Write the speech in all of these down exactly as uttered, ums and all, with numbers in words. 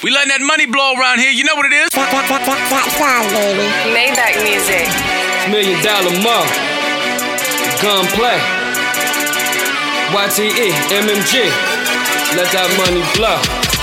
We letting that money blow around here. You know what it is? That, that, that, that, that song, baby. Maybach music. Million dollar month. Gunplay. Y T E, M M G. Let that money blow.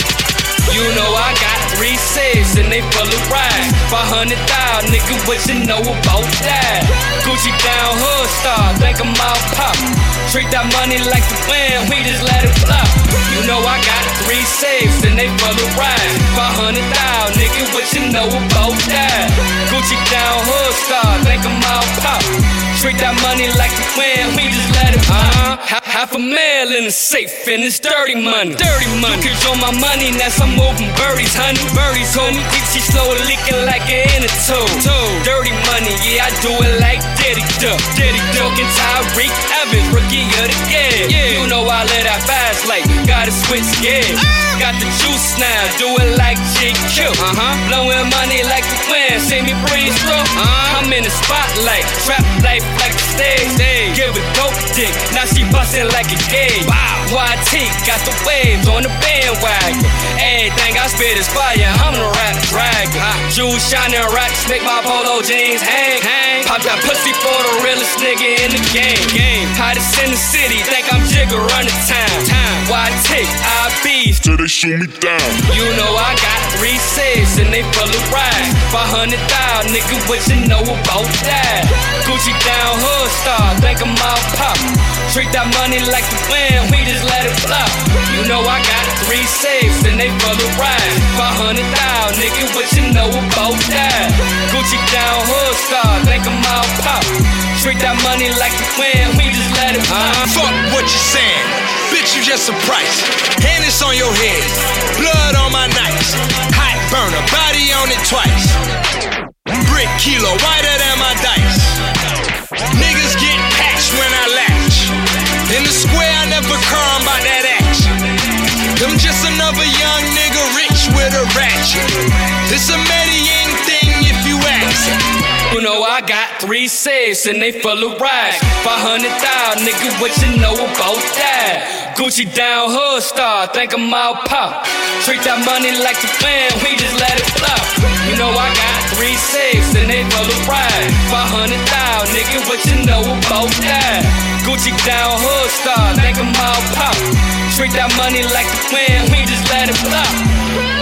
You know I got three saves and they full of ride. five hundred thousand, nigga, what you know about that? Gucci down, hood star, think I'm all pop. Treat that money like the wind, we just let it flow. You know I got three saves and they full of ride. five hundred thousand, nigga, what you know about that? Gucci down, hood star, think I'm all pop. Treat that money like the wind, we just let it flow. Uh-huh. Half a mil in the safe and it's dirty money. Dirty money. You control my money, that's I'm moving birdies, honey. Birdies, honey. She slow leaking like an inner tube. Dirty money, yeah, I do it like Diddy Duck. Diddy Duck and Tyreek Evans, rookie of the year. Yeah. You know I let that fast like, gotta switch gears. Got the juice now, do it like G Q. Uh-huh. Blowing money like the wind, see me breeze through. Uh-huh. I'm in the spotlight, trap life like the stage. Hey. Give it dope dick, now she bustin' like a gay. Wow. Y T got the waves on the bandwagon. Everything I spit is fire, I'm the rap dragon. Uh, Jewels shining racks, make my polo jeans hang. hang. Pop that pussy for the realest nigga in the game. game. Hottest in the city, think I'm Jigga running time. time. Y T, I beef till they shoot me down. You know I got three saves and they full of ride. five hundred thousand, nigga, what you know about that? Gucci down, hood star, think I'm all pop. Treat that money like the wind, we just let it flow. You know I got three saves and they full of ride. five hundred thousand, nigga, what you know about that? Gucci down, hood star, think I'm all pop. Treat that money like the wind, we just let it flow. Uh, fuck what you saying, bitch, you just a price. Hand this on your head, blood on my nights. Hot burner, body on it twice. Brick kilo, whiter than my dice. Niggas get patched when I latch. In the square, I never calm by that action. I'm just another young nigga rich with a ratchet. It's a Medellin thing if you ask. You know I got three saves and they full of racks. five hundred thousand, nigga, what you know about that? Gucci down, hood star, think I'm all pop. Treat that money like the wind, we just let it flow. You know I got three saves and they full of racks. five hundred thousand, nigga, what you know about that? Gucci down, hood star, think I'm all pop. Treat that money like the wind, we just let it flow.